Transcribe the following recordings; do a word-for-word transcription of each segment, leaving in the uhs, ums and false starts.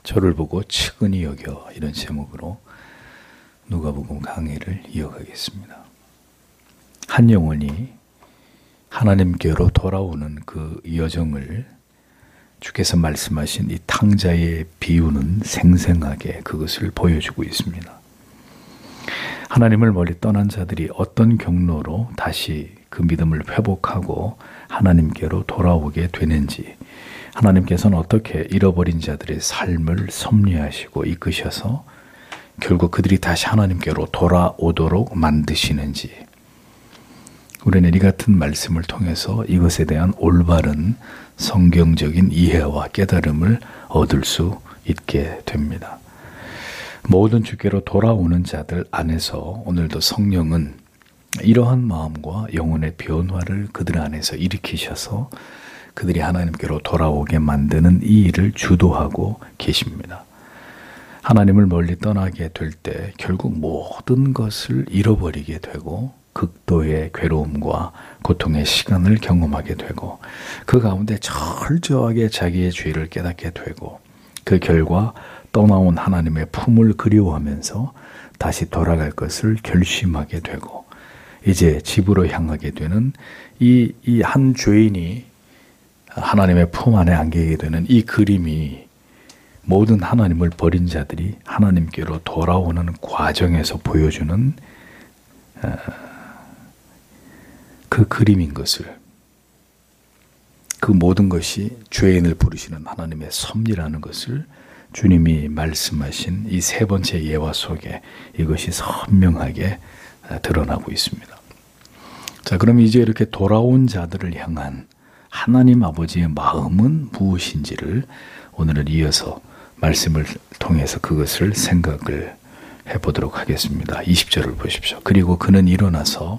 저를 보고 측은히 여겨, 이런 제목으로 누가복음 강의를 이어가겠습니다. 한 영혼이 하나님께로 돌아오는 그 여정을 주께서 말씀하신 이 탕자의 비유는 생생하게 그것을 보여주고 있습니다. 하나님을 멀리 떠난 자들이 어떤 경로로 다시 그 믿음을 회복하고 하나님께로 돌아오게 되는지, 하나님께서는 어떻게 잃어버린 자들의 삶을 섭리하시고 이끄셔서 결국 그들이 다시 하나님께로 돌아오도록 만드시는지, 우리는 이 같은 말씀을 통해서 이것에 대한 올바른 성경적인 이해와 깨달음을 얻을 수 있게 됩니다. 모든 주께로 돌아오는 자들 안에서 오늘도 성령은 이러한 마음과 영혼의 변화를 그들 안에서 일으키셔서 그들이 하나님께로 돌아오게 만드는 이 일을 주도하고 계십니다. 하나님을 멀리 떠나게 될 때 결국 모든 것을 잃어버리게 되고 극도의 괴로움과 고통의 시간을 경험하게 되고 그 가운데 철저하게 자기의 죄를 깨닫게 되고 그 결과 떠나온 하나님의 품을 그리워하면서 다시 돌아갈 것을 결심하게 되고 이제 집으로 향하게 되는 이, 이 한 죄인이 하나님의 품 안에 안기게 되는 이 그림이 모든 하나님을 버린 자들이 하나님께로 돌아오는 과정에서 보여주는 그 그림인 것을, 그 모든 것이 죄인을 부르시는 하나님의 섭리라는 것을 주님이 말씀하신 이 세 번째 예화 속에 이것이 선명하게 드러나고 있습니다. 자, 그럼 이제 이렇게 돌아온 자들을 향한 하나님 아버지의 마음은 무엇인지를 오늘은 이어서 말씀을 통해서 그것을 생각을 해보도록 하겠습니다. 이십 절을 보십시오. 그리고 그는 일어나서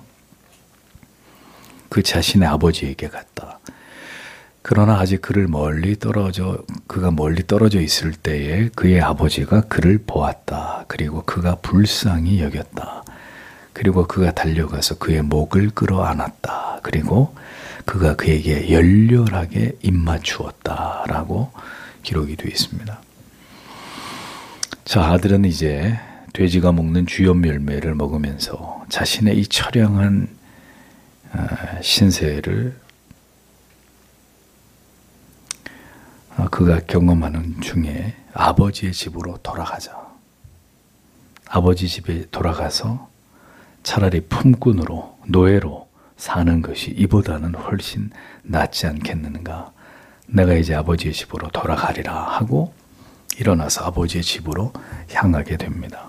그 자신의 아버지에게 갔다. 그러나 아직 그를 멀리 떨어져 그가 멀리 떨어져 있을 때에 그의 아버지가 그를 보았다. 그리고 그가 불쌍히 여겼다. 그리고 그가 달려가서 그의 목을 끌어안았다. 그리고 그가 그에게 열렬하게 입맞추었다라고 기록이 되어 있습니다. 자, 아들은 이제 돼지가 먹는 주염 열매를 먹으면서 자신의 이 처량한 신세를 그가 경험하는 중에 아버지의 집으로 돌아가자. 아버지 집에 돌아가서 차라리 품꾼으로, 노예로 사는 것이 이보다는 훨씬 낫지 않겠는가. 내가 이제 아버지의 집으로 돌아가리라 하고 일어나서 아버지의 집으로 향하게 됩니다.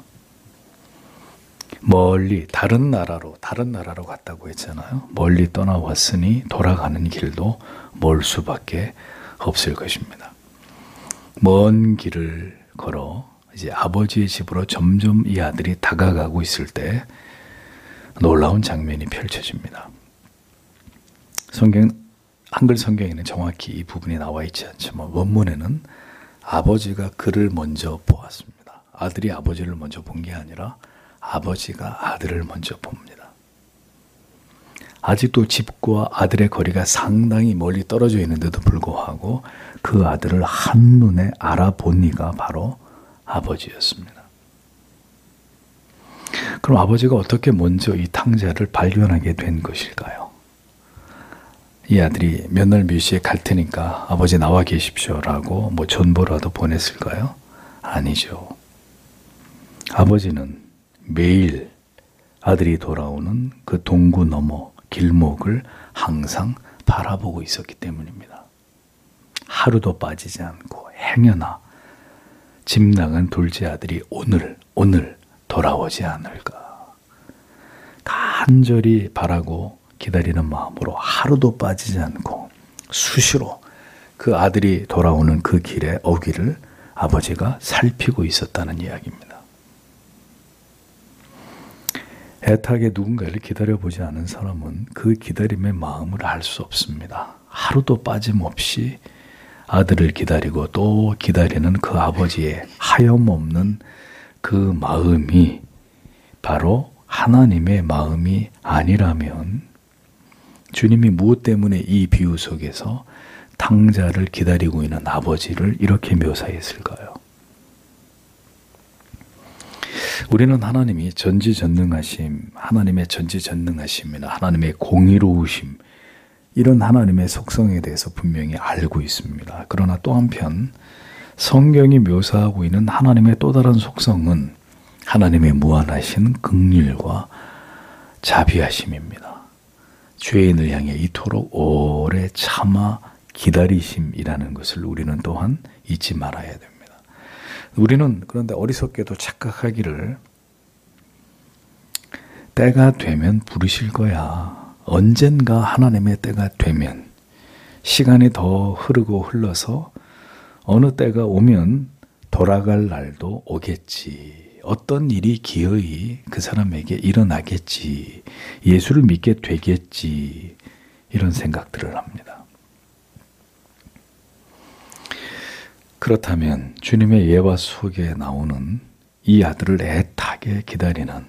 멀리 다른 나라로 다른 나라로 갔다고 했잖아요. 멀리 떠나왔으니 돌아가는 길도 멀 수밖에 없을 것입니다. 먼 길을 걸어 이제 아버지의 집으로 점점 이 아들이 다가가고 있을 때 놀라운 장면이 펼쳐집니다. 성경, 한글 성경에는 정확히 이 부분이 나와 있지 않지만 원문에는 아버지가 그를 먼저 보았습니다. 아들이 아버지를 먼저 본 게 아니라 아버지가 아들을 먼저 봅니다. 아직도 집과 아들의 거리가 상당히 멀리 떨어져 있는데도 불구하고 그 아들을 한눈에 알아본 이가 바로 아버지였습니다. 그럼 아버지가 어떻게 먼저 이 탕자를 발견하게 된 것일까요? 이 아들이 몇 날 몇 시에 갈 테니까 아버지 나와 계십시오라고 뭐 전보라도 보냈을까요? 아니죠. 아버지는 매일 아들이 돌아오는 그 동구 너머 길목을 항상 바라보고 있었기 때문입니다. 하루도 빠지지 않고 행여나 집 나간 둘째 아들이 오늘 오늘 돌아오지 않을까 간절히 바라고 기다리는 마음으로 하루도 빠지지 않고 수시로 그 아들이 돌아오는 그 길의 어귀를 아버지가 살피고 있었다는 이야기입니다. 애타게 누군가를 기다려보지 않은 사람은 그 기다림의 마음을 알 수 없습니다. 하루도 빠짐없이 아들을 기다리고 또 기다리는 그 아버지의 하염없는 그 마음이 바로 하나님의 마음이 아니라면 주님이 무엇 때문에 이 비유 속에서 탕자를 기다리고 있는 아버지를 이렇게 묘사했을까요? 우리는 하나님이 전지전능하심, 하나님의 전지전능하심이나 하나님의 공의로우심, 이런 하나님의 속성에 대해서 분명히 알고 있습니다. 그러나 또 한편 성경이 묘사하고 있는 하나님의 또 다른 속성은 하나님의 무한하신 긍휼과 자비하심입니다. 죄인을 향해 이토록 오래 참아 기다리심이라는 것을 우리는 또한 잊지 말아야 됩니다. 우리는 그런데 어리석게도 착각하기를 때가 되면 부르실 거야. 언젠가 하나님의 때가 되면, 시간이 더 흐르고 흘러서 어느 때가 오면 돌아갈 날도 오겠지. 어떤 일이 기어이 그 사람에게 일어나겠지. 예수를 믿게 되겠지. 이런 생각들을 합니다. 그렇다면 주님의 예화 속에 나오는 이 아들을 애타게 기다리는,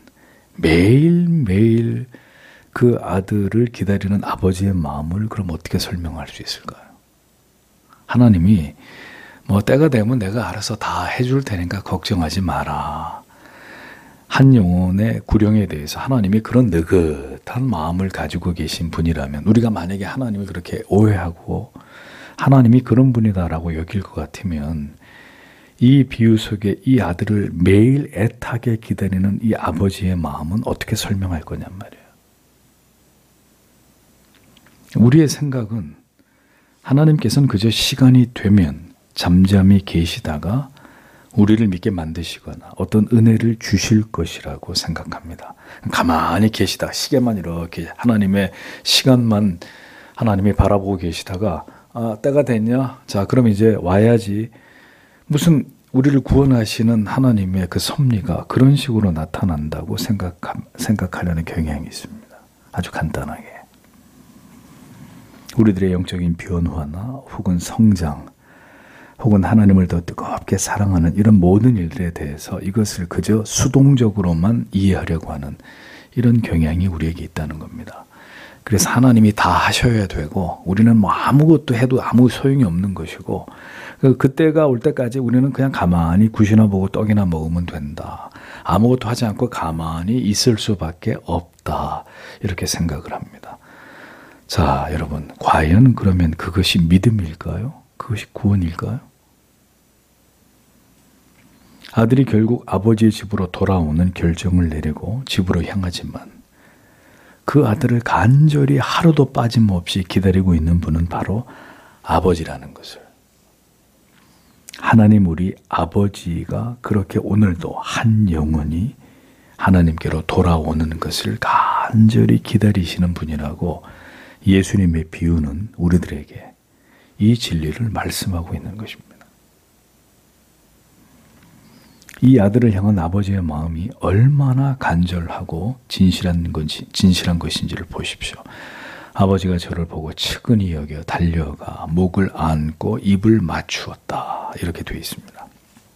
매일매일 그 아들을 기다리는 아버지의 마음을 그럼 어떻게 설명할 수 있을까요? 하나님이 뭐 때가 되면 내가 알아서 다 해줄 테니까 걱정하지 마라. 한 영혼의 구령에 대해서 하나님이 그런 느긋한 마음을 가지고 계신 분이라면, 우리가 만약에 하나님을 그렇게 오해하고 하나님이 그런 분이다라고 여길 것 같으면 이 비유 속에 이 아들을 매일 애타게 기다리는 이 아버지의 마음은 어떻게 설명할 거냔 말이에요. 우리의 생각은 하나님께서는 그저 시간이 되면 잠잠히 계시다가 우리를 믿게 만드시거나 어떤 은혜를 주실 것이라고 생각합니다. 가만히 계시다가 시계만 이렇게 하나님의 시간만 하나님이 바라보고 계시다가 아, 때가 됐냐? 자, 그럼 이제 와야지. 무슨 우리를 구원하시는 하나님의 그 섭리가 그런 식으로 나타난다고 생각, 생각하려는 경향이 있습니다. 아주 간단하게. 우리들의 영적인 변화나 혹은 성장, 혹은 하나님을 더 뜨겁게 사랑하는 이런 모든 일들에 대해서 이것을 그저 수동적으로만 이해하려고 하는 이런 경향이 우리에게 있다는 겁니다. 그래서 하나님이 다 하셔야 되고 우리는 뭐 아무것도 해도 아무 소용이 없는 것이고, 그때가 올 때까지 우리는 그냥 가만히 굿이나 보고 떡이나 먹으면 된다. 아무것도 하지 않고 가만히 있을 수밖에 없다. 이렇게 생각을 합니다. 자, 여러분, 과연 그러면 그것이 믿음일까요? 그것이 구원일까요? 아들이 결국 아버지의 집으로 돌아오는 결정을 내리고 집으로 향하지만 그 아들을 간절히 하루도 빠짐없이 기다리고 있는 분은 바로 아버지라는 것을, 하나님 우리 아버지가 그렇게 오늘도 한 영혼이 하나님께로 돌아오는 것을 간절히 기다리시는 분이라고 예수님의 비유는 우리들에게 이 진리를 말씀하고 있는 것입니다. 이 아들을 향한 아버지의 마음이 얼마나 간절하고 진실한 건지, 진실한 것인지를 보십시오. 아버지가 저를 보고 측은히 여겨 달려가 목을 안고 입을 맞추었다. 이렇게 되어 있습니다.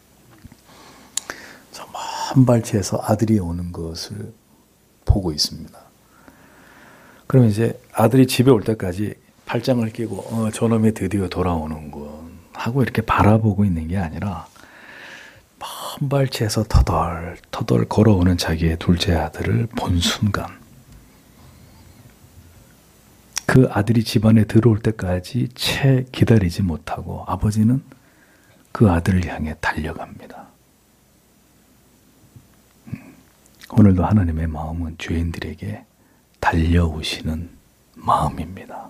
한 발치에서 아들이 오는 것을 보고 있습니다. 그럼 이제 아들이 집에 올 때까지 팔짱을 끼고 어, 저놈이 드디어 돌아오는군 하고 이렇게 바라보고 있는 게 아니라 한 발치에서 터덜 터덜 걸어오는 자기의 둘째 아들을 본 순간, 그 아들이 집안에 들어올 때까지 채 기다리지 못하고 아버지는 그 아들을 향해 달려갑니다. 오늘도 하나님의 마음은 죄인들에게 달려오시는 마음입니다.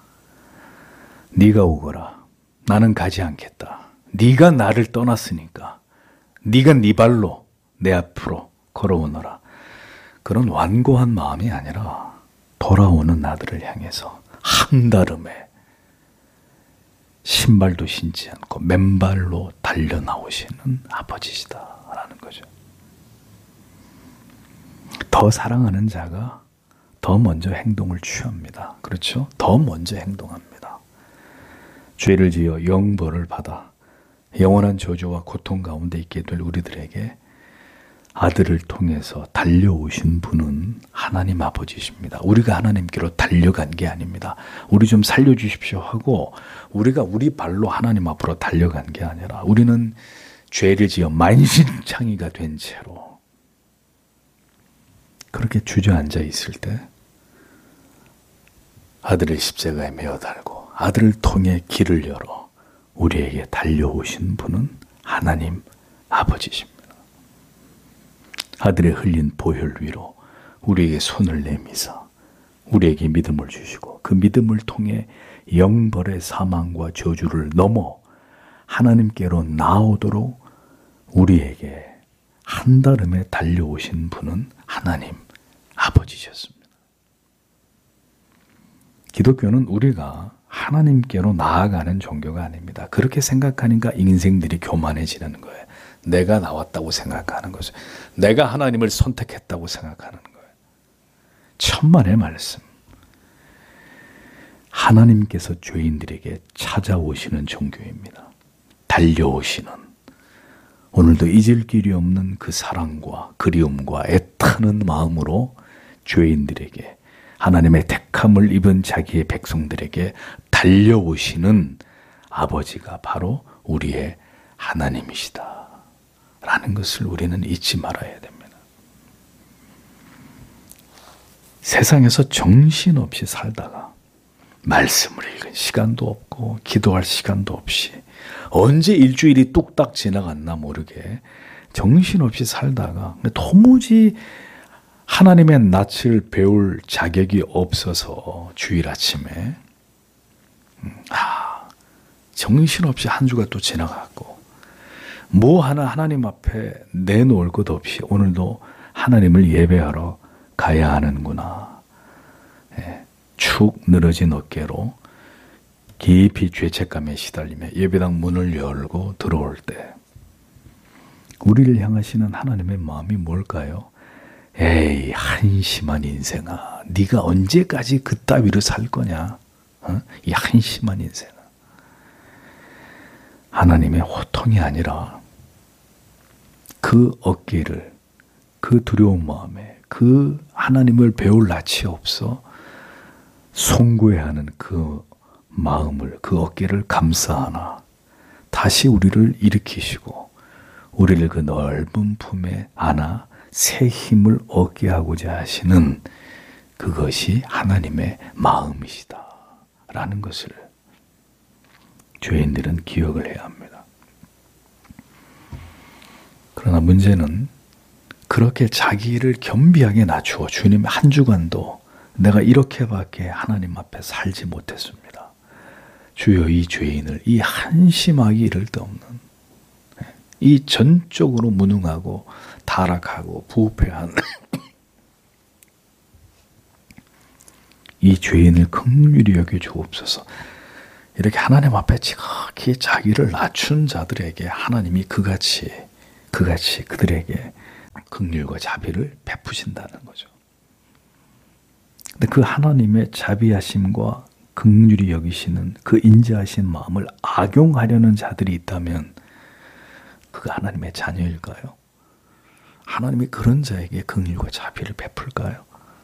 네가 오거라. 나는 가지 않겠다. 네가 나를 떠났으니까 네가 네 발로 내 앞으로 걸어오너라. 그런 완고한 마음이 아니라 돌아오는 아들을 향해서 한달음에 신발도 신지 않고 맨발로 달려 나오시는 아버지시다라는 거죠. 더 사랑하는 자가 더 먼저 행동을 취합니다. 그렇죠? 더 먼저 행동합니다. 죄를 지어 영벌을 받아 영원한 저주와 고통 가운데 있게 될 우리들에게 아들을 통해서 달려오신 분은 하나님 아버지십니다. 우리가 하나님께로 달려간 게 아닙니다. 우리 좀 살려주십시오 하고 우리가 우리 발로 하나님 앞으로 달려간 게 아니라 우리는 죄를 지어 만신창이가 된 채로 그렇게 주저앉아 있을 때 아들을 십자가에 메어 달고 아들을 통해 길을 열어 우리에게 달려오신 분은 하나님 아버지십니다. 아들의 흘린 보혈 위로 우리에게 손을 내미사 우리에게 믿음을 주시고 그 믿음을 통해 영벌의 사망과 저주를 넘어 하나님께로 나오도록 우리에게 한달음에 달려오신 분은 하나님 아버지셨습니다. 기독교는 우리가 하나님께로 나아가는 종교가 아닙니다. 그렇게 생각하니까 인생들이 교만해지는 거예요. 내가 나왔다고 생각하는 거죠. 내가 하나님을 선택했다고 생각하는 거예요. 천만의 말씀. 하나님께서 죄인들에게 찾아오시는 종교입니다. 달려오시는, 오늘도 잊을 길이 없는 그 사랑과 그리움과 애타는 마음으로 죄인들에게, 하나님의 택함을 입은 자기의 백성들에게 달려오시는 아버지가 바로 우리의 하나님이시다 라는 것을 우리는 잊지 말아야 됩니다. 세상에서 정신없이 살다가 말씀을 읽은 시간도 없고 기도할 시간도 없이 언제 일주일이 뚝딱 지나갔나 모르게 정신없이 살다가 도무지 하나님의 낯을 배울 자격이 없어서 주일 아침에 아, 정신없이 한 주가 또 지나갔고 뭐 하나 하나님 앞에 내놓을 것 없이 오늘도 하나님을 예배하러 가야 하는구나. 예, 축 늘어진 어깨로 깊이 죄책감에 시달리며 예배당 문을 열고 들어올 때 우리를 향하시는 하나님의 마음이 뭘까요? 에이, 한심한 인생아, 네가 언제까지 그따위로 살 거냐? 어? 이 한심한 인생아. 하나님의 호통이 아니라 그 어깨를, 그 두려운 마음에 그 하나님을 배울 낯이 없어 송구해하는 그 마음을, 그 어깨를 감싸하나 다시 우리를 일으키시고 우리를 그 넓은 품에 안아 새 힘을 얻게 하고자 하시는 그것이 하나님의 마음이시다 라는 것을 죄인들은 기억을 해야 합니다. 그러나 문제는 그렇게 자기를 겸비하게 낮추어 주님 한 주간도 내가 이렇게밖에 하나님 앞에 살지 못했습니다. 주여 이 죄인을, 이 한심하기 이를 데 없는, 이 전적으로 무능하고 타락하고 부패한 이 죄인을 긍휼히 여겨 주옵소서. 이렇게 하나님 앞에 지극히 자기를 낮춘 자들에게 하나님이 그같이 그같이 그들에게 긍휼과 자비를 베푸신다는 거죠. 근데 그 하나님의 자비하심과 긍휼히 여기시는 그 인자하신 마음을 악용하려는 자들이 있다면 그가 하나님의 자녀일까요? 하나님이 그런 자에게 긍휼과 자비를 베풀까요?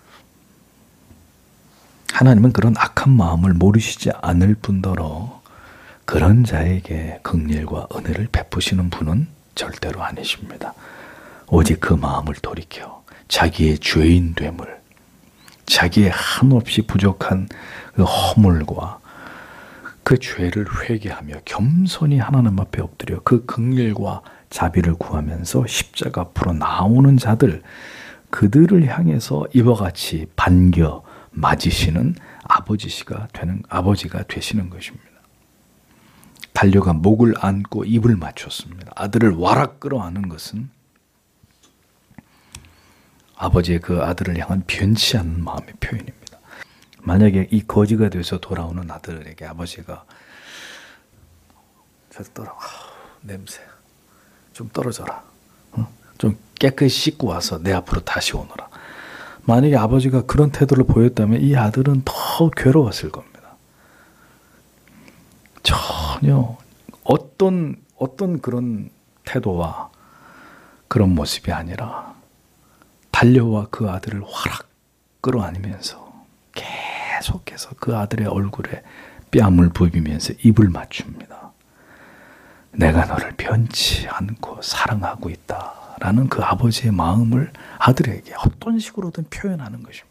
하나님은 그런 악한 마음을 모르시지 않을 뿐더러 그런 자에게 긍휼과 은혜를 베푸시는 분은 절대로 아니십니다. 오직 그 마음을 돌이켜 자기의 죄인됨을, 자기의 한없이 부족한 그 허물과 그 죄를 회개하며 겸손히 하나님 앞에 엎드려 그 긍휼과 자비를 구하면서 십자가 앞으로 나오는 자들, 그들을 향해서 이와 같이 반겨 맞으시는 아버지가 되는 아버지가 되시는 것입니다. 달려가 목을 안고 입을 맞췄습니다. 아들을 와락 끌어안은 것은 아버지의 그 아들을 향한 변치 않는 마음의 표현입니다. 만약에 이 거지가 돼서 돌아오는 아들에게 아버지가 저 떨어, 냄새 좀 떨어져라, 어? 좀 깨끗이 씻고 와서 내 앞으로 다시 오너라. 만약에 아버지가 그런 태도를 보였다면 이 아들은 더 괴로웠을 겁니다. 전혀 어떤 어떤 그런 태도와 그런 모습이 아니라 달려와 그 아들을 화락 끌어안으면서 계속해서 그 아들의 얼굴에 뺨을 부비면서 입을 맞춥니다. 내가 너를 변치 않고 사랑하고 있다 라는 그 아버지의 마음을 아들에게 어떤 식으로든 표현하는 것입니다.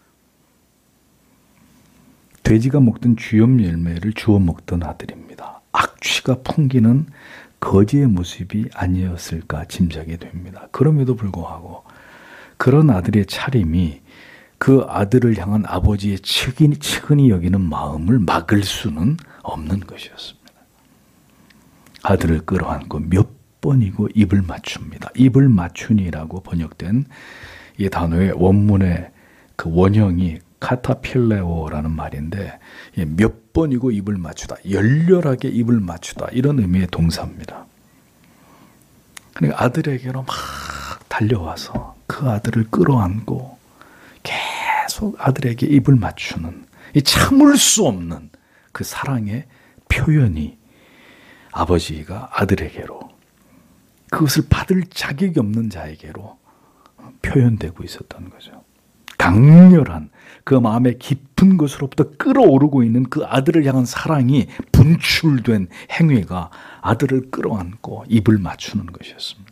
돼지가 먹던 쥐염 열매를 주워 먹던 아들입니다. 악취가 풍기는 거지의 모습이 아니었을까 짐작이 됩니다. 그럼에도 불구하고 그런 아들의 차림이 그 아들을 향한 아버지의 측은히, 측은히 여기는 마음을 막을 수는 없는 것이었습니다. 아들을 끌어안고 몇 번이고 입을 맞춥니다. 입을 맞추니라고 번역된 이 단어의 원문의 그 원형이 카타필레오라는 말인데 몇 번이고 입을 맞추다, 열렬하게 입을 맞추다 이런 의미의 동사입니다. 그러니까 아들에게로 막 달려와서 그 아들을 끌어안고 계속 아들에게 입을 맞추는 이 참을 수 없는 그 사랑의 표현이 아버지가 아들에게로, 그것을 받을 자격이 없는 자에게로 표현되고 있었던 거죠. 강렬한 그 마음의 깊은 곳으로부터 끓어오르고 있는 그 아들을 향한 사랑이 분출된 행위가 아들을 끌어안고 입을 맞추는 것이었습니다.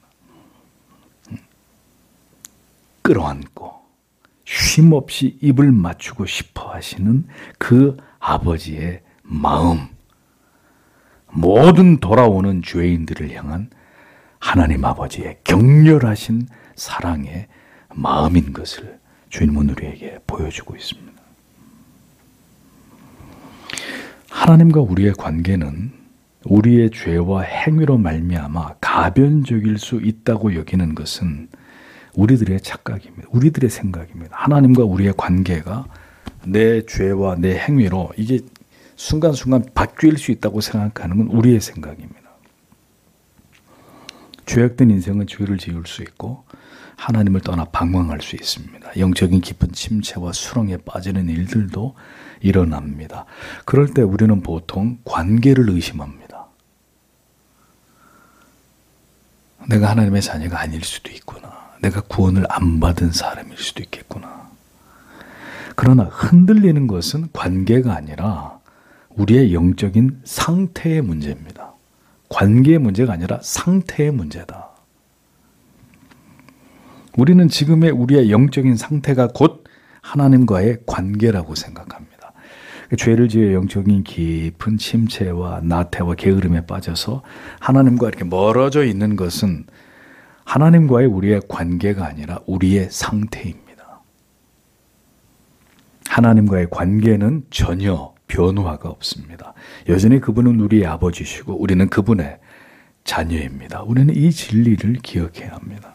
끌어안고 쉼없이 입을 맞추고 싶어 하시는 그 아버지의 마음, 모든 돌아오는 죄인들을 향한 하나님 아버지의 격렬하신 사랑의 마음인 것을 주님은 우리에게 보여주고 있습니다. 하나님과 우리의 관계는 우리의 죄와 행위로 말미암아 가변적일 수 있다고 여기는 것은 우리들의 착각입니다. 우리들의 생각입니다. 하나님과 우리의 관계가 내 죄와 내 행위로 이게 순간순간 바뀔 수 있다고 생각하는 건 우리의 생각입니다. 죄악된 인생은 죄를 지을 수 있고 하나님을 떠나 방황할 수 있습니다. 영적인 깊은 침체와 수렁에 빠지는 일들도 일어납니다. 그럴 때 우리는 보통 관계를 의심합니다. 내가 하나님의 자녀가 아닐 수도 있구나. 내가 구원을 안 받은 사람일 수도 있겠구나. 그러나 흔들리는 것은 관계가 아니라 우리의 영적인 상태의 문제입니다. 관계의 문제가 아니라 상태의 문제다. 우리는 지금의 우리의 영적인 상태가 곧 하나님과의 관계라고 생각합니다. 죄를 지어 영적인 깊은 침체와 나태와 게으름에 빠져서 하나님과 이렇게 멀어져 있는 것은 하나님과의 우리의 관계가 아니라 우리의 상태입니다. 하나님과의 관계는 전혀 변화가 없습니다. 여전히 그분은 우리의 아버지시고 우리는 그분의 자녀입니다. 우리는 이 진리를 기억해야 합니다.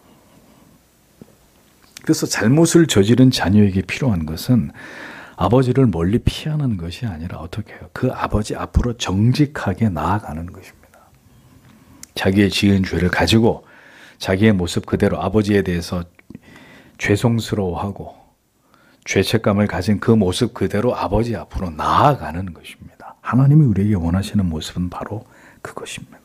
그래서 잘못을 저지른 자녀에게 필요한 것은 아버지를 멀리 피하는 것이 아니라 어떻게 해요? 그 아버지 앞으로 정직하게 나아가는 것입니다. 자기의 지은 죄를 가지고 자기의 모습 그대로 아버지에 대해서 죄송스러워하고 죄책감을 가진 그 모습 그대로 아버지 앞으로 나아가는 것입니다. 하나님이 우리에게 원하시는 모습은 바로 그것입니다.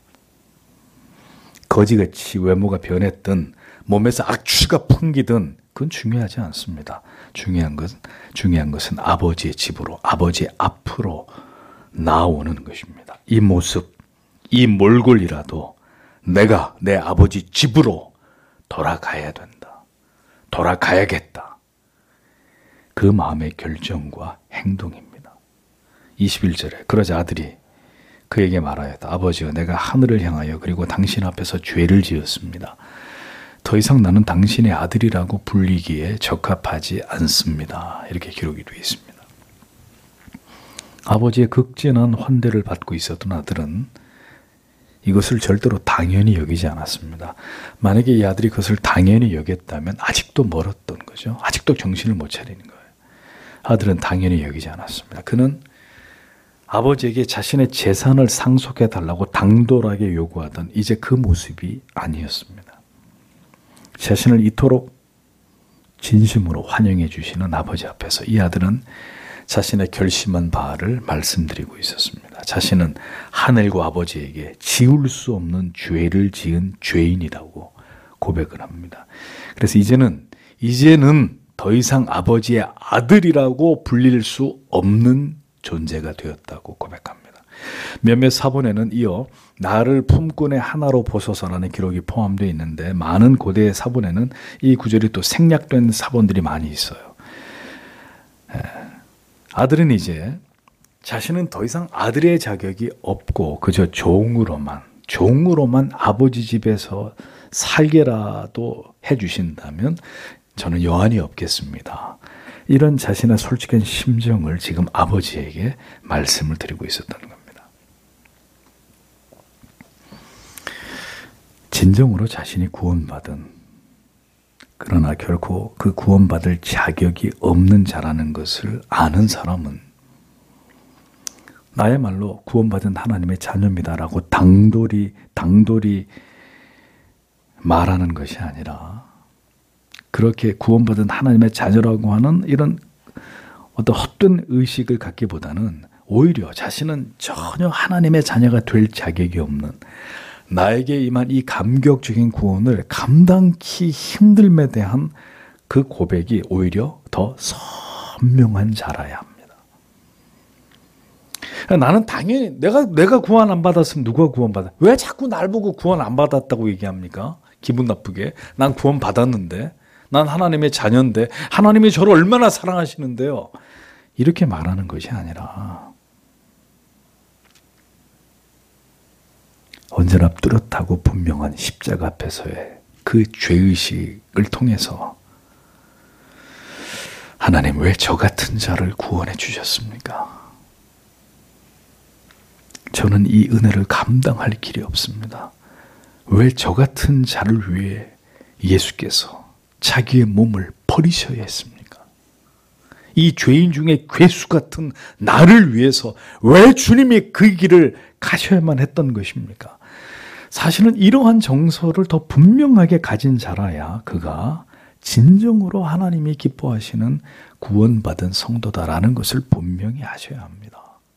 거지같이 외모가 변했든 몸에서 악취가 풍기든 그건 중요하지 않습니다. 중요한 것은, 중요한 것은 아버지의 집으로, 아버지의 앞으로 나오는 것입니다. 이 모습, 이 몰골이라도 내가 내 아버지 집으로 돌아가야 된다. 돌아가야겠다. 그 마음의 결정과 행동입니다. 이십일 절에 그러자 아들이 그에게 말하였다. 아버지여, 내가 하늘을 향하여 그리고 당신 앞에서 죄를 지었습니다. 더 이상 나는 당신의 아들이라고 불리기에 적합하지 않습니다. 이렇게 기록이 되어 있습니다. 아버지의 극진한 환대를 받고 있었던 아들은 이것을 절대로 당연히 여기지 않았습니다. 만약에 이 아들이 그것을 당연히 여겼다면 아직도 멀었던 거죠. 아직도 정신을 못 차리는 거예요. 아들은 당연히 여기지 않았습니다. 그는 아버지에게 자신의 재산을 상속해 달라고 당돌하게 요구하던 이제 그 모습이 아니었습니다. 자신을 이토록 진심으로 환영해 주시는 아버지 앞에서 이 아들은 자신의 결심한 바를 말씀드리고 있었습니다. 자신은 하늘과 아버지에게 지울 수 없는 죄를 지은 죄인이라고 고백을 합니다. 그래서 이제는 이제는 더 이상 아버지의 아들이라고 불릴 수 없는 존재가 되었다고 고백합니다. 몇몇 사본에는 이어 나를 품꾼의 하나로 보소서라는 기록이 포함되어 있는데 많은 고대의 사본에는 이 구절이 또 생략된 사본들이 많이 있어요. 아들은 이제 자신은 더 이상 아들의 자격이 없고 그저 종으로만 종으로만 아버지 집에서 살게라도 해주신다면 저는 여한이 없겠습니다. 이런 자신의 솔직한 심정을 지금 아버지에게 말씀을 드리고 있었다는 겁니다. 진정으로 자신이 구원받은, 그러나 결코 그 구원받을 자격이 없는 자라는 것을 아는 사람은 나야말로 구원받은 하나님의 자녀입니다라고 당돌이 당돌이 말하는 것이 아니라 그렇게 구원받은 하나님의 자녀라고 하는 이런 어떤 헛된 의식을 갖기보다는 오히려 자신은 전혀 하나님의 자녀가 될 자격이 없는, 나에게 임한 이 감격적인 구원을 감당치 힘듦에 대한 그 고백이 오히려 더 선명한 자라야 합니다. 나는 당연히 내가 내가 구원 안 받았으면 누가 구원 받아? 왜 자꾸 날 보고 구원 안 받았다고 얘기합니까? 기분 나쁘게. 난 구원 받았는데, 난 하나님의 자녀인데, 하나님이 저를 얼마나 사랑하시는데요. 이렇게 말하는 것이 아니라 언제나 뚜렷하고 분명한 십자가 앞에서의 그 죄의식을 통해서 하나님 왜 저 같은 자를 구원해 주셨습니까? 저는 이 은혜를 감당할 길이 없습니다. 왜 저 같은 자를 위해 예수께서 자기의 몸을 버리셔야 했습니까? 이 죄인 중에 괴수 같은 나를 위해서 왜 주님이 그 길을 가셔야만 했던 것입니까? 사실은 이러한 정서를 더 분명하게 가진 자라야 그가 진정으로 하나님이 기뻐하시는 구원받은 성도다라는 것을 분명히 아셔야 합니다.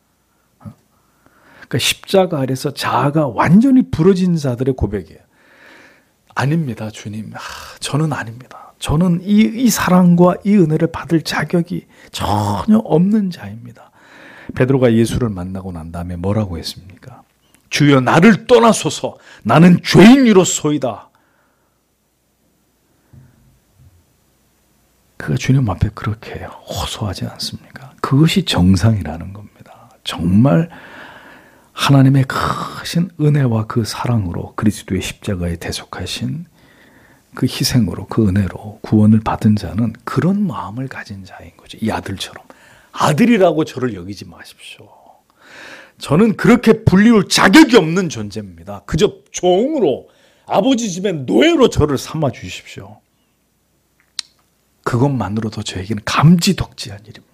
그러니까 십자가 아래서 자아가 완전히 부러진 자들의 고백이에요. 아닙니다, 주님. 아, 저는 아닙니다. 저는 이, 이 사랑과 이 은혜를 받을 자격이 전혀 없는 자입니다. 베드로가 예수를 만나고 난 다음에 뭐라고 했습니까? 주여 나를 떠나소서, 나는 죄인이로소이다. 그가 주님 앞에 그렇게 호소하지 않습니까? 그것이 정상이라는 겁니다. 정말 하나님의 크신 은혜와 그 사랑으로 그리스도의 십자가에 대속하신 그 희생으로, 그 은혜로 구원을 받은 자는 그런 마음을 가진 자인 거죠. 이 아들처럼. 아들이라고 저를 여기지 마십시오. 저는 그렇게 불리울 자격이 없는 존재입니다. 그저 종으로, 아버지 집의 노예로 저를 삼아 주십시오. 그것만으로도 저에게는 감지덕지한 일입니다.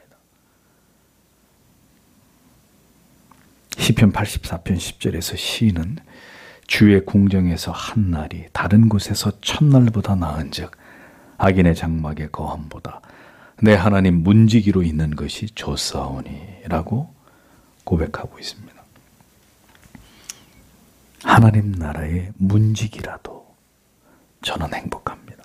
시편 팔십사 편 십 절에서 시인은 주의 궁정에서 한 날이 다른 곳에서 천날보다 나은즉 악인의 장막의 거함보다 내 하나님 문지기로 있는 것이 좋사오니 라고 고백하고 있습니다. 하나님 나라의 문지기라도 저는 행복합니다.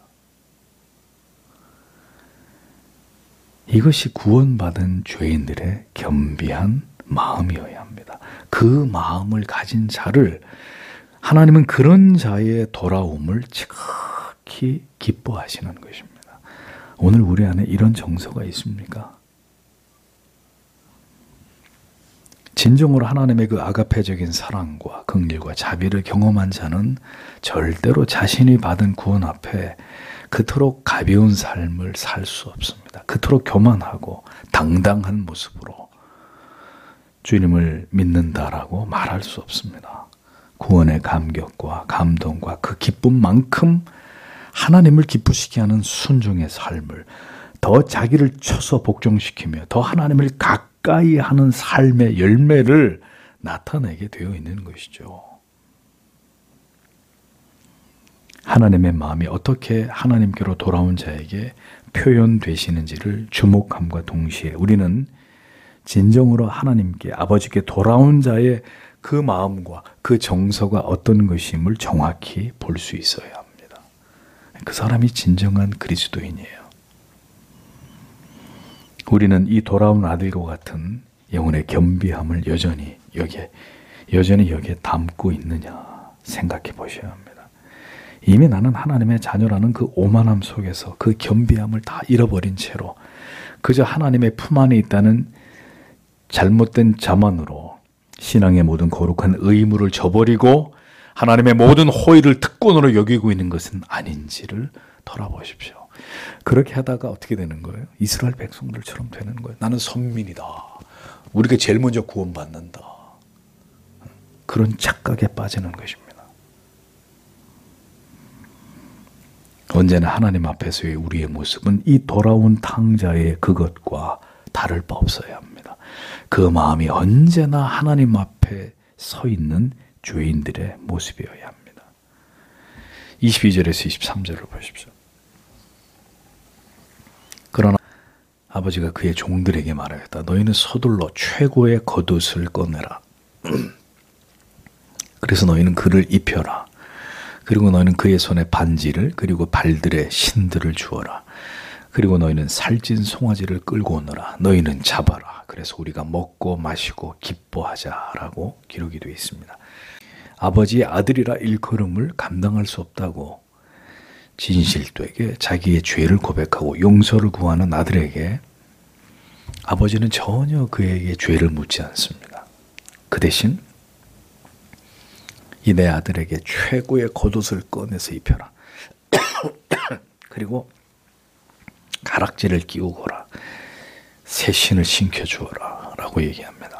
이것이 구원받은 죄인들의 겸비한 마음이어야 합니다. 그 마음을 가진 자를 하나님은 그런 자의 돌아옴을 지극히 기뻐하시는 것입니다. 오늘 우리 안에 이런 정서가 있습니까? 진정으로 하나님의 그 아가페적인 사랑과 긍휼과 자비를 경험한 자는 절대로 자신이 받은 구원 앞에 그토록 가벼운 삶을 살 수 없습니다. 그토록 교만하고 당당한 모습으로 주님을 믿는다라고 말할 수 없습니다. 구원의 감격과 감동과 그 기쁨만큼 하나님을 기쁘시게 하는 순종의 삶을 더 자기를 쳐서 복종시키며 더 하나님을 가까이 하는 삶의 열매를 나타내게 되어 있는 것이죠. 하나님의 마음이 어떻게 하나님께로 돌아온 자에게 표현되시는지를 주목함과 동시에 우리는 진정으로 하나님께, 아버지께 돌아온 자의 그 마음과 그 정서가 어떤 것임을 정확히 볼 수 있어야 합니다. 그 사람이 진정한 그리스도인이에요. 우리는 이 돌아온 아들과 같은 영혼의 겸비함을 여전히 여기에 여전히 여기에 담고 있느냐 생각해 보셔야 합니다. 이미 나는 하나님의 자녀라는 그 오만함 속에서 그 겸비함을 다 잃어버린 채로 그저 하나님의 품 안에 있다는 잘못된 자만으로 신앙의 모든 거룩한 의무를 저버리고 하나님의 모든 호의를 특권으로 여기고 있는 것은 아닌지를 돌아보십시오. 그렇게 하다가 어떻게 되는 거예요? 이스라엘 백성들처럼 되는 거예요. 나는 선민이다. 우리가 제일 먼저 구원받는다. 그런 착각에 빠지는 것입니다. 언제나 하나님 앞에서의 우리의 모습은 이 돌아온 탕자의 그것과 다를 바 없어야 합니다. 그 마음이 언제나 하나님 앞에 서 있는 죄인들의 모습이어야 합니다. 이십이 절에서 이십삼 절을 보십시오. 그러나 아버지가 그의 종들에게 말하였다. 너희는 서둘러 최고의 겉옷을 꺼내라. 그래서 너희는 그를 입혀라. 그리고 너희는 그의 손에 반지를 그리고 발들에 신들을 주어라. 그리고 너희는 살찐 송아지를 끌고 오너라. 너희는 잡아라. 그래서 우리가 먹고 마시고 기뻐하자라고 기록이 되어 있습니다. 아버지의 아들이라 일컬음을 감당할 수 없다고 진실되게 자기의 죄를 고백하고 용서를 구하는 아들에게 아버지는 전혀 그에게 죄를 묻지 않습니다. 그 대신 이 내 아들에게 최고의 겉옷을 꺼내서 입혀라. 그리고 가락지를 끼우거라. 새 신을 신겨주어라 라고 얘기합니다.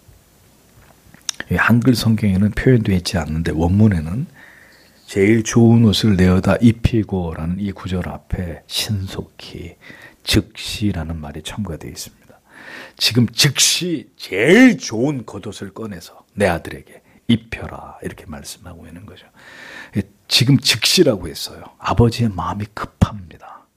한글 성경에는 표현되어 있지 않는데 원문에는 제일 좋은 옷을 내어다 입히고 라는 이 구절 앞에 신속히 즉시라는 말이 첨가되어 있습니다. 지금 즉시 제일 좋은 겉옷을 꺼내서 내 아들에게 입혀라 이렇게 말씀하고 있는 거죠. 지금 즉시라고 했어요. 아버지의 마음이 급합니다.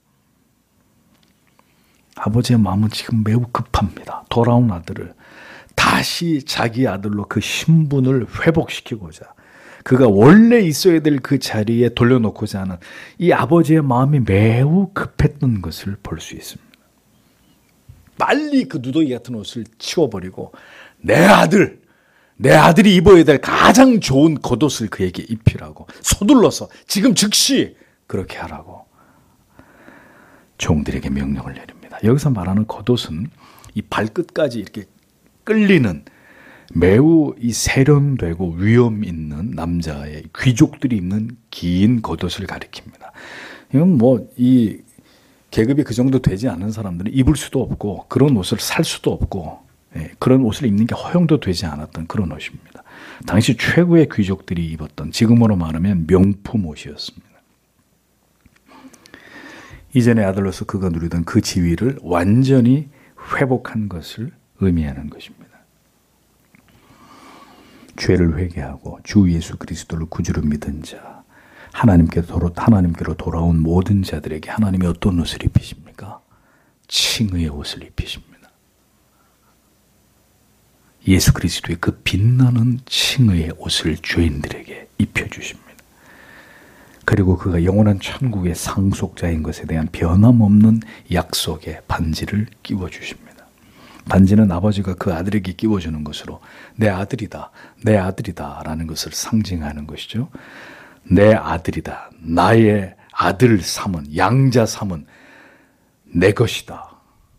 아버지의 마음은 지금 매우 급합니다. 돌아온 아들을 다시 자기 아들로 그 신분을 회복시키고자 그가 원래 있어야 될 그 자리에 돌려놓고자 하는 이 아버지의 마음이 매우 급했던 것을 볼 수 있습니다. 빨리 그 누더기 같은 옷을 치워버리고 내 아들, 내 아들이 입어야 될 가장 좋은 겉옷을 그에게 입히라고 서둘러서 지금 즉시 그렇게 하라고 종들에게 명령을 내립니다. 여기서 말하는 겉옷은 이 발끝까지 이렇게 끌리는 매우 이 세련되고 위험 있는 남자의 귀족들이 입는 긴 겉옷을 가리킵니다. 이건 뭐 이 계급이 그 정도 되지 않은 사람들은 입을 수도 없고 그런 옷을 살 수도 없고 예, 그런 옷을 입는 게 허용도 되지 않았던 그런 옷입니다. 당시 최고의 귀족들이 입었던 지금으로 말하면 명품 옷이었습니다. 이전의 아들로서 그가 누리던 그 지위를 완전히 회복한 것을 의미하는 것입니다. 죄를 회개하고 주 예수 그리스도를 구주로 믿은 자, 하나님께로, 하나님께로 돌아온 모든 자들에게 하나님이 어떤 옷을 입히십니까? 칭의의 옷을 입히십니다. 예수 그리스도의 그 빛나는 칭의의 옷을 죄인들에게 입혀주십니다. 그리고 그가 영원한 천국의 상속자인 것에 대한 변함없는 약속의 반지를 끼워주십니다. 반지는 아버지가 그 아들에게 끼워주는 것으로 내 아들이다, 내 아들이다 라는 것을 상징하는 것이죠. 내 아들이다, 나의 아들 삼은, 양자 삼은 내 것이다.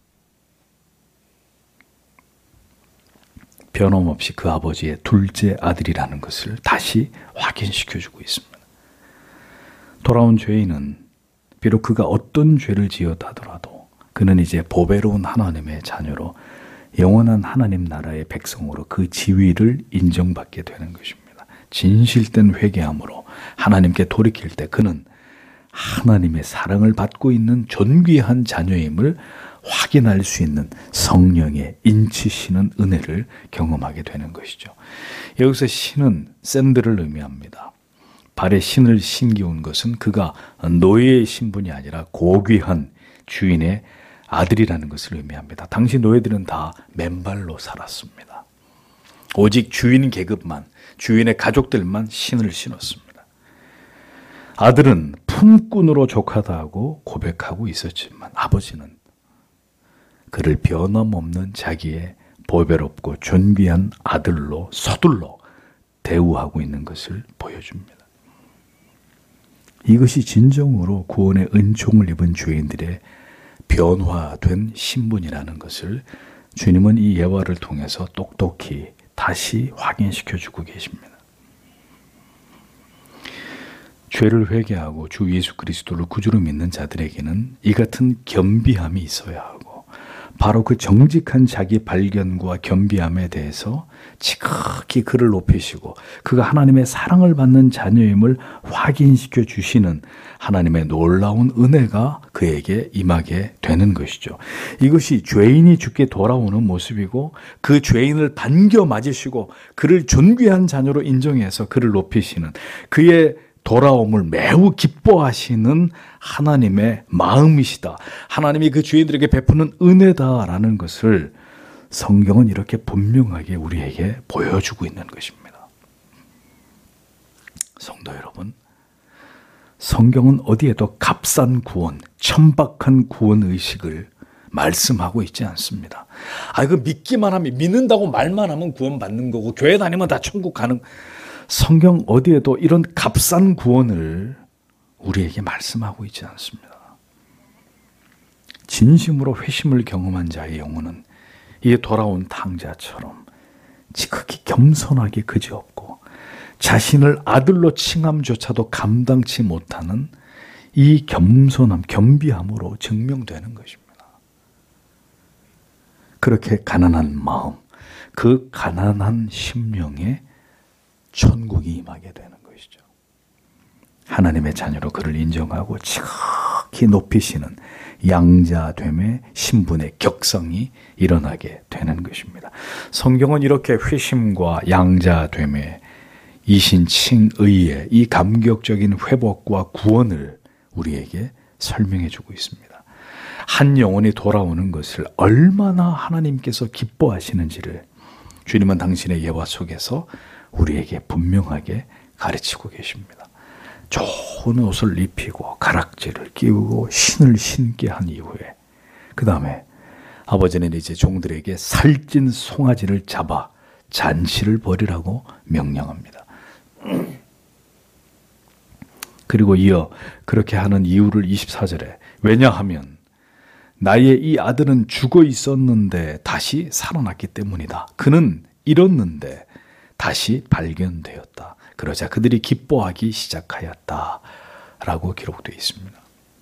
변함없이 그 아버지의 둘째 아들이라는 것을 다시 확인시켜주고 있습니다. 돌아온 죄인은 비록 그가 어떤 죄를 지었다 하더라도 그는 이제 보배로운 하나님의 자녀로 영원한 하나님 나라의 백성으로 그 지위를 인정받게 되는 것입니다. 진실된 회개함으로 하나님께 돌이킬 때 그는 하나님의 사랑을 받고 있는 존귀한 자녀임을 확인할 수 있는 성령의 인치시는 은혜를 경험하게 되는 것이죠. 여기서 신은 샌들을 의미합니다. 발에 신을 신기운 것은 그가 노예의 신분이 아니라 고귀한 주인의 아들이라는 것을 의미합니다. 당시 노예들은 다 맨발로 살았습니다. 오직 주인 계급만, 주인의 가족들만 신을 신었습니다. 아들은 품꾼으로 족하다고 고백하고 있었지만 아버지는 그를 변함없는 자기의 보배롭고 존귀한 아들로 서둘러 대우하고 있는 것을 보여줍니다. 이것이 진정으로 구원의 은총을 입은 죄인들의 변화된 신분이라는 것을 주님은 이 예화를 통해서 똑똑히 다시 확인시켜주고 계십니다. 죄를 회개하고 주 예수 그리스도를 구주로 믿는 자들에게는 이 같은 겸비함이 있어야 하고, 바로 그 정직한 자기 발견과 겸비함에 대해서 지극히 그를 높이시고 그가 하나님의 사랑을 받는 자녀임을 확인시켜 주시는 하나님의 놀라운 은혜가 그에게 임하게 되는 것이죠. 이것이 죄인이 주께 돌아오는 모습이고, 그 죄인을 반겨 맞으시고 그를 존귀한 자녀로 인정해서 그를 높이시는, 그의 돌아옴을 매우 기뻐하시는 하나님의 마음이시다. 하나님이 그 죄인들에게 베푸는 은혜다라는 것을 성경은 이렇게 분명하게 우리에게 보여주고 있는 것입니다. 성도 여러분, 성경은 어디에도 값싼 구원, 천박한 구원 의식을 말씀하고 있지 않습니다. 아, 이거 믿기만 하면, 믿는다고 말만 하면 구원 받는 거고, 교회 다니면 다 천국 가는, 성경 어디에도 이런 값싼 구원을 우리에게 말씀하고 있지 않습니다. 진심으로 회심을 경험한 자의 영혼은 이 돌아온 탕자처럼 지극히 겸손하게 그지없고, 자신을 아들로 칭함조차도 감당치 못하는 이 겸손함, 겸비함으로 증명되는 것입니다. 그렇게 가난한 마음, 그 가난한 심령에 천국이 임하게 되는 것이죠. 하나님의 자녀로 그를 인정하고 지극히 높이시는 양자됨의 신분의 격성이 일어나게 되는 것입니다. 성경은 이렇게 회심과 양자됨의 이신칭의의 이 감격적인 회복과 구원을 우리에게 설명해 주고 있습니다. 한 영혼이 돌아오는 것을 얼마나 하나님께서 기뻐하시는지를 주님은 당신의 예화 속에서 우리에게 분명하게 가르치고 계십니다. 좋은 옷을 입히고 가락지를 끼우고 신을 신게 한 이후에, 그 다음에 아버지는 이제 종들에게 살찐 송아지를 잡아 잔치를 벌이라고 명령합니다. 그리고 이어 그렇게 하는 이유를 이십사 절에, 왜냐하면 나의 이 아들은 죽어 있었는데 다시 살아났기 때문이다. 그는 잃었는데 다시 발견되었다. 그러자 그들이 기뻐하기 시작하였다. 라고 기록되어 있습니다.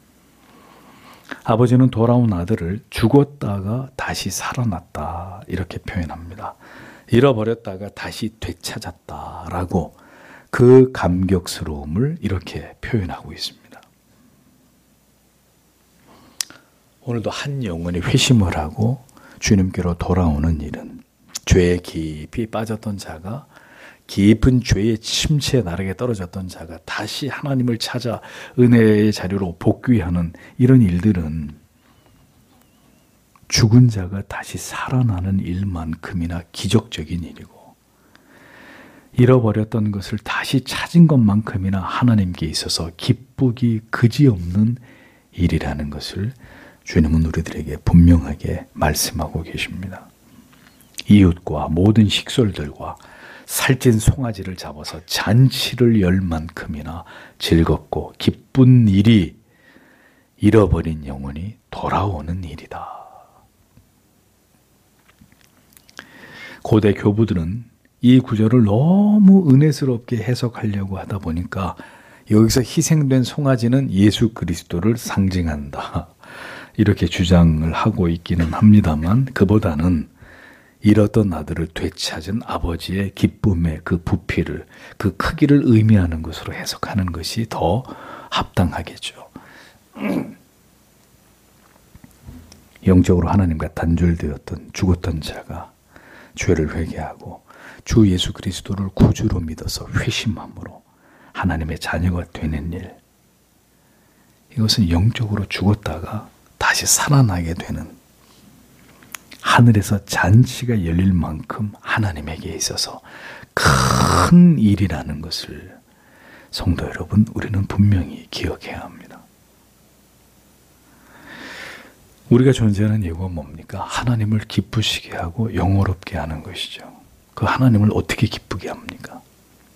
아버지는 돌아온 아들을 죽었다가 다시 살아났다. 이렇게 표현합니다. 잃어버렸다가 다시 되찾았다. 라고 그 감격스러움을 이렇게 표현하고 있습니다. 오늘도 한 영혼이 회심을 하고 주님께로 돌아오는 일은, 죄에 깊이 빠졌던 자가, 깊은 죄의 침체에 나르게 떨어졌던 자가 다시 하나님을 찾아 은혜의 자리로 복귀하는 이런 일들은 죽은 자가 다시 살아나는 일만큼이나 기적적인 일이고, 잃어버렸던 것을 다시 찾은 것만큼이나 하나님께 있어서 기쁘기 그지없는 일이라는 것을 주님은 우리들에게 분명하게 말씀하고 계십니다. 이웃과 모든 식솔들과 살찐 송아지를 잡아서 잔치를 열 만큼이나 즐겁고 기쁜 일이 잃어버린 영혼이 돌아오는 일이다. 고대 교부들은 이 구절을 너무 은혜스럽게 해석하려고 하다 보니까 여기서 희생된 송아지는 예수 그리스도를 상징한다, 이렇게 주장을 하고 있기는 합니다만, 그보다는 잃었던 아들을 되찾은 아버지의 기쁨의 그 부피를, 그 크기를 의미하는 것으로 해석하는 것이 더 합당하겠죠. 영적으로 하나님과 단절되었던, 죽었던 자가 죄를 회개하고 주 예수 그리스도를 구주로 믿어서 회심함으로 하나님의 자녀가 되는 일, 이것은 영적으로 죽었다가 다시 살아나게 되는, 하늘에서 잔치가 열릴 만큼 하나님에게 있어서 큰 일이라는 것을 성도 여러분, 우리는 분명히 기억해야 합니다. 우리가 존재하는 이유가 뭡니까? 하나님을 기쁘시게 하고 영화롭게 하는 것이죠. 그 하나님을 어떻게 기쁘게 합니까?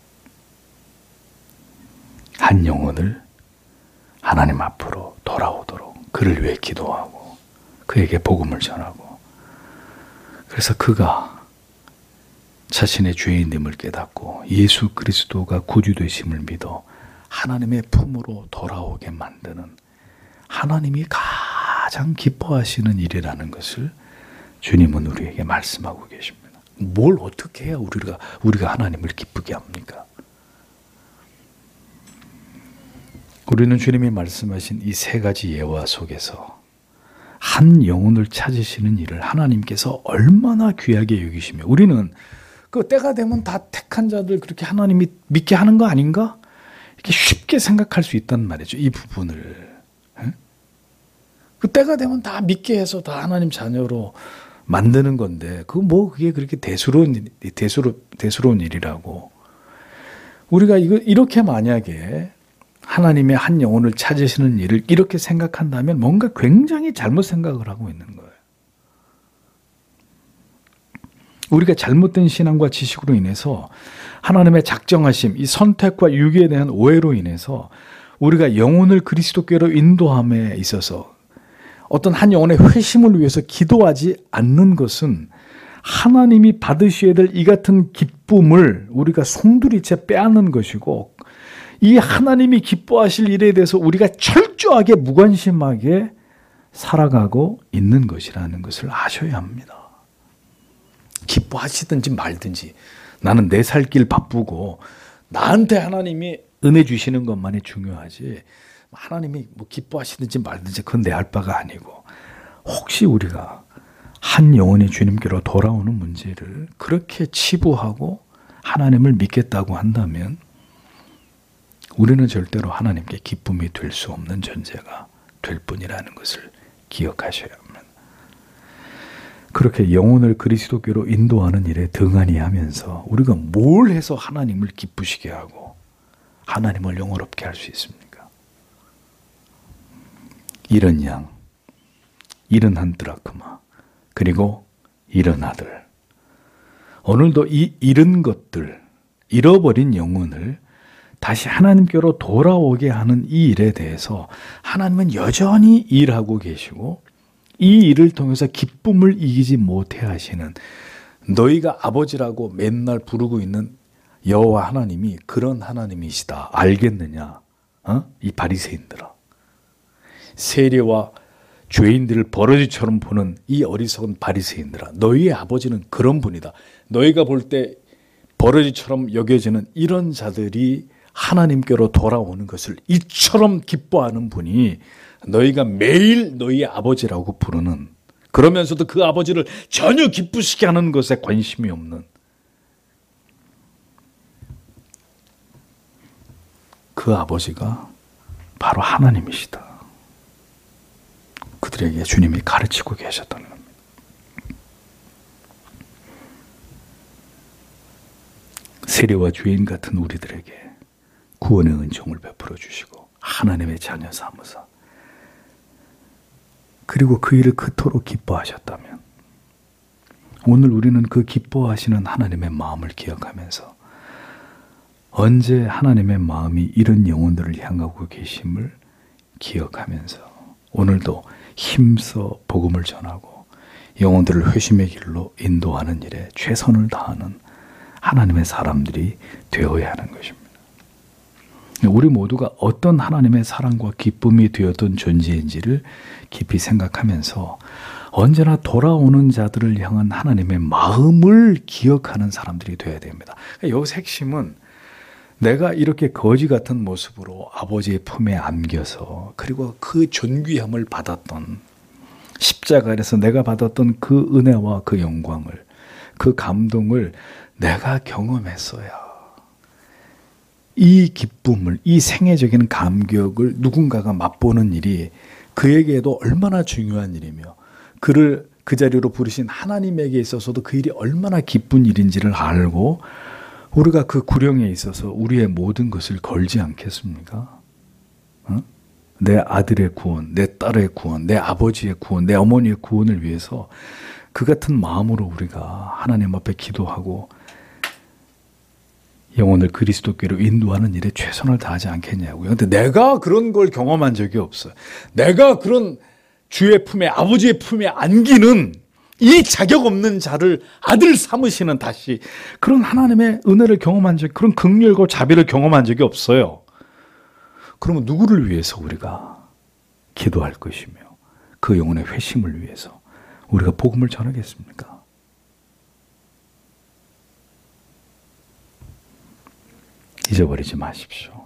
한 영혼을 하나님 앞으로 돌아오도록 그를 위해 기도하고 그에게 복음을 전하고, 그래서 그가 자신의 죄인됨을 깨닫고 예수 그리스도가 구주 되심을 믿어 하나님의 품으로 돌아오게 만드는 하나님이 가장 기뻐하시는 일이라는 것을 주님은 우리에게 말씀하고 계십니다. 뭘 어떻게 해야 우리가 우리가 하나님을 기쁘게 합니까? 우리는 주님이 말씀하신 이 세 가지 예화 속에서 한 영혼을 찾으시는 일을 하나님께서 얼마나 귀하게 여기시며, 우리는 그 때가 되면 다 택한 자들 그렇게 하나님이 믿게 하는 거 아닌가? 이렇게 쉽게 생각할 수 있단 말이죠. 이 부분을. 그 때가 되면 다 믿게 해서 다 하나님 자녀로 만드는 건데, 그 뭐 그게 그렇게 대수로운 대수로 대수로운 일이라고. 우리가 이거 이렇게 만약에 하나님의 한 영혼을 찾으시는 일을 이렇게 생각한다면 뭔가 굉장히 잘못 생각을 하고 있는 거예요. 우리가 잘못된 신앙과 지식으로 인해서 하나님의 작정하심, 이 선택과 유기에 대한 오해로 인해서 우리가 영혼을 그리스도께로 인도함에 있어서 어떤 한 영혼의 회심을 위해서 기도하지 않는 것은 하나님이 받으셔야 될 이 같은 기쁨을 우리가 송두리째 빼앗는 것이고, 이 하나님이 기뻐하실 일에 대해서 우리가 철저하게 무관심하게 살아가고 있는 것이라는 것을 아셔야 합니다. 기뻐하시든지 말든지 나는 내 살 길 바쁘고 나한테 하나님이 은혜 주시는 것만이 중요하지, 하나님이 뭐 기뻐하시든지 말든지 그건 내 알 바가 아니고, 혹시 우리가 한 영혼이 주님께로 돌아오는 문제를 그렇게 치부하고 하나님을 믿겠다고 한다면 우리는 절대로 하나님께 기쁨이 될 수 없는 존재가 될 뿐이라는 것을 기억하셔야 합니다. 그렇게 영혼을 그리스도께로 인도하는 일에 등한히 하면서 우리가 뭘 해서 하나님을 기쁘시게 하고 하나님을 영화롭게 할 수 있습니까? 잃은 양, 잃은 한 드라크마, 그리고 잃은 아들. 오늘도 이 잃은 것들, 잃어버린 영혼을 다시 하나님께로 돌아오게 하는 이 일에 대해서 하나님은 여전히 일하고 계시고, 이 일을 통해서 기쁨을 이기지 못해 하시는, 너희가 아버지라고 맨날 부르고 있는 여호와 하나님이 그런 하나님이시다 알겠느냐? 어? 이 바리새인들아, 세리와 죄인들을 버러지처럼 보는 이 어리석은 바리새인들아, 너희의 아버지는 그런 분이다. 너희가 볼 때 버러지처럼 여겨지는 이런 자들이 하나님께로 돌아오는 것을 이처럼 기뻐하는 분이 너희가 매일 너희의 아버지라고 부르는, 그러면서도 그 아버지를 전혀 기쁘시게 하는 것에 관심이 없는 그 아버지가 바로 하나님이시다. 그들에게 주님이 가르치고 계셨다는 겁니다. 세리와 죄인 같은 우리들에게 구원의 은총을 베풀어 주시고 하나님의 자녀 삼으사, 그리고 그 일을 그토록 기뻐하셨다면 오늘 우리는 그 기뻐하시는 하나님의 마음을 기억하면서 언제 하나님의 마음이 이런 영혼들을 향하고 계심을 기억하면서 오늘도 힘써 복음을 전하고 영혼들을 회심의 길로 인도하는 일에 최선을 다하는 하나님의 사람들이 되어야 하는 것입니다. 우리 모두가 어떤 하나님의 사랑과 기쁨이 되었던 존재인지를 깊이 생각하면서 언제나 돌아오는 자들을 향한 하나님의 마음을 기억하는 사람들이 되어야 됩니다. 여기서 핵심은 내가 이렇게 거지 같은 모습으로 아버지의 품에 안겨서, 그리고 그 존귀함을 받았던, 십자가에서 내가 받았던 그 은혜와 그 영광을, 그 감동을 내가 경험했어야 이 기쁨을, 이 생애적인 감격을 누군가가 맛보는 일이 그에게도 얼마나 중요한 일이며, 그를 그 자리로 부르신 하나님에게 있어서도 그 일이 얼마나 기쁜 일인지를 알고 우리가 그 구령에 있어서 우리의 모든 것을 걸지 않겠습니까? 어? 내 아들의 구원, 내 딸의 구원, 내 아버지의 구원, 내 어머니의 구원을 위해서 그 같은 마음으로 우리가 하나님 앞에 기도하고 영혼을 그리스도께로 인도하는 일에 최선을 다하지 않겠냐고요. 근데 내가 그런 걸 경험한 적이 없어요. 내가 그런 주의 품에, 아버지의 품에 안기는 이 자격 없는 자를 아들 삼으시는 다시 그런 하나님의 은혜를 경험한 적, 그런 긍휼과 자비를 경험한 적이 없어요. 그러면 누구를 위해서 우리가 기도할 것이며 그 영혼의 회심을 위해서 우리가 복음을 전하겠습니까? 잊어버리지 마십시오.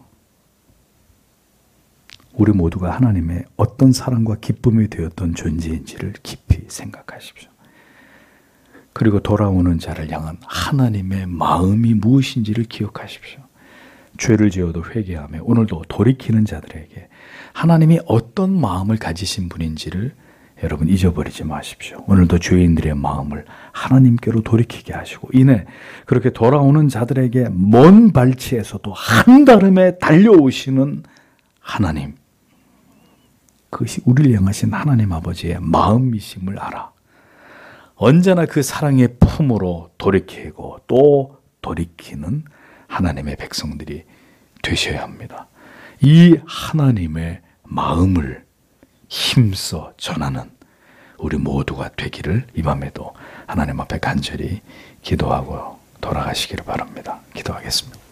우리 모두가 하나님의 어떤 사랑과 기쁨이 되었던 존재인지를 깊이 생각하십시오. 그리고 돌아오는 자를 향한 하나님의 마음이 무엇인지를 기억하십시오. 죄를 지어도 회개하며 오늘도 돌이키는 자들에게 하나님이 어떤 마음을 가지신 분인지를 여러분 잊어버리지 마십시오. 오늘도 죄인들의 마음을 하나님께로 돌이키게 하시고 이내 그렇게 돌아오는 자들에게 먼 발치에서도 한달음에 달려오시는 하나님, 그것이 우리를 향하신 하나님 아버지의 마음이심을 알아 언제나 그 사랑의 품으로 돌이키고 또 돌이키는 하나님의 백성들이 되셔야 합니다. 이 하나님의 마음을 힘써 전하는 우리 모두가 되기를 이 밤에도 하나님 앞에 간절히 기도하고 돌아가시기를 바랍니다. 기도하겠습니다.